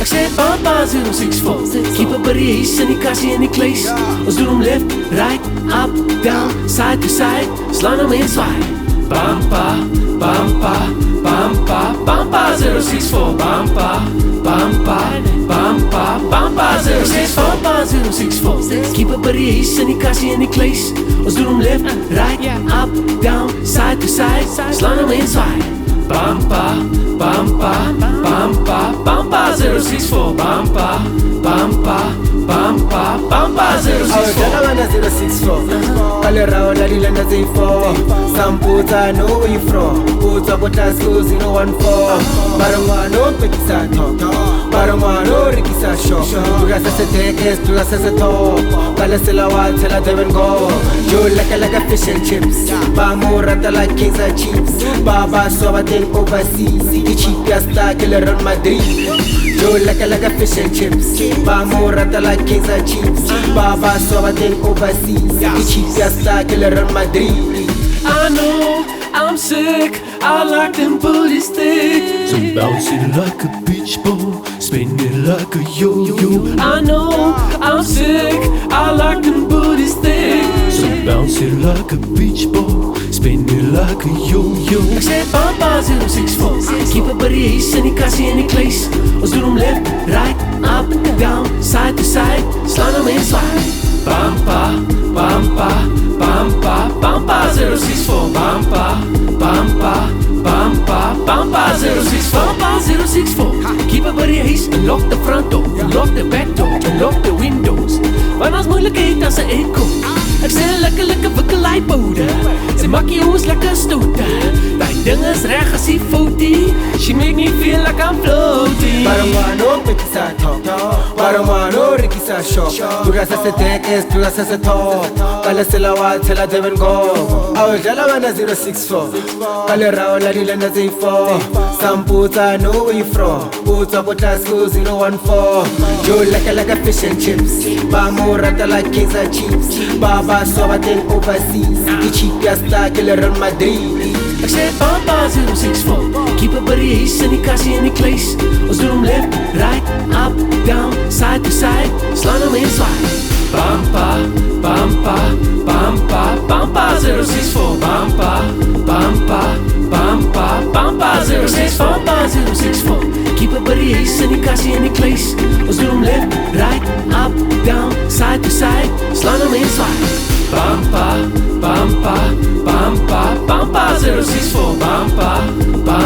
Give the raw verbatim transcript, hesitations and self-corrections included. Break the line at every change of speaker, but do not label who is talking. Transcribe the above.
Ek sê Papa zero six four. Keep up by die huis en die kassie en die kluis. Ons doen hom left, right, up, down, side to side. Slaan hom en zwaai. Pampa, pampa, pampa, pampa zero six four. Pampa, pampa, pampa, pampa zero six four. Pampa zero six four. Keep up by die huis en die kassie en die kluis. Ons doen hom left, right, up, down, side to side. Slaan hom en zwaai. Pampa, pampa, pampa, pampa zero six four. Pampa, pampa, pampa, pampa zero six four.
Awudala zero six four. Kale rawo la dilanda zero four. Samputa know where you from. Puta kota school zero one four. Barangwano pekisa talk. Barangwano rikisa shop. Tuga sasa tekes, tuga sasa top. Kale sila wa tela Devon go. Yo like like a fish and chips. Bamu rata like kings and chips. Baba soba ten overseas. The cheapest star killer on Madrid. Yo like like a fish and chips. Bamu rata like kings and chips. Baba soba ten overseas. The cheapest star killer on Madrid.
I know I'm sick, I like them booty sticks. So bounce it like a beach ball, spin it like a yo-yo. I know I'm sick, I like them booty sticks. So bounce it like a beach ball, spin it like a yo-yo. Ek sê Papa zero six four. Keep up by die huis en die kassie en die kluis. Ons doen hom left, right, up, down, side to side. Slaan hom en zwaai. Pampa, pampa, pampa, pampa zero six four. Pampa, pampa, pampa, pampa zero six four. Pampa zero six four. Keep up by die huis en lock the front door, lock the back door, en lock the windows. Want ons moeilikheid as 'n echo. Ek sê lekker lekker wikkelai powder. Sy maak jy ons lekker stoute. Die ding is reg as die foutie. She make me feel like I'm floating.
Barangwano pekisa talk. Barangwano rikisa shop. Tuga sasa tekes, tuga sasa top. Kale sila wa tela Devon go. Awudala zero six four. Kale rawo la dilanda zero four. Samputa know where you from. Puta kota school zero one four. Yo like like a fish and chips. Bamu rata like kings and chips. Baba soba ten overseas. The cheapest star killer on Madrid.
Ek sê Papa zero six four. Keep up by die huis en die kassie en die kluis. Ons doen hom left, right, up, down, side to side. Slaan hom en zwaai. Pampa, pampa, pampa, pampa zero six four. Pampa, pampa, pampa, pampa zero six four. Pampa zero six four. Keep up by die huis en die kassie en die kluis. Ons doen hom left, right, up, down, side to side. Slaan hom en zwaai. Pampa, pampa, pampa, pampa zero six four. Pampa, pampa.